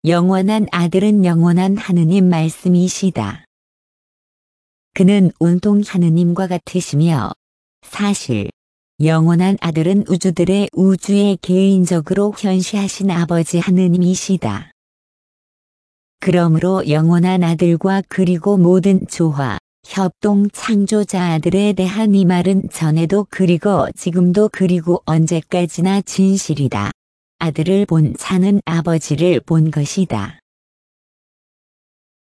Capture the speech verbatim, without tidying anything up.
영원한 아들은 영원한 하느님 말씀이시다. 그는 온통 하느님과 같으시며 사실 영원한 아들은 우주들의 우주에 개인적으로 현시하신 아버지 하느님이시다. 그러므로 영원한 아들과 그리고 모든 조화, 협동 창조자들에 대한 이 말은 전에도 그리고 지금도 그리고 언제까지나 진실이다. 아들을 본 자는 아버지를 본 것이다.